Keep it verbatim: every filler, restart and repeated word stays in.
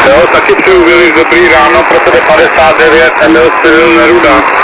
Jo, taky přeju Vili, dobrý ráno, pro tebe padesát devět, Emil Cyril Neruda.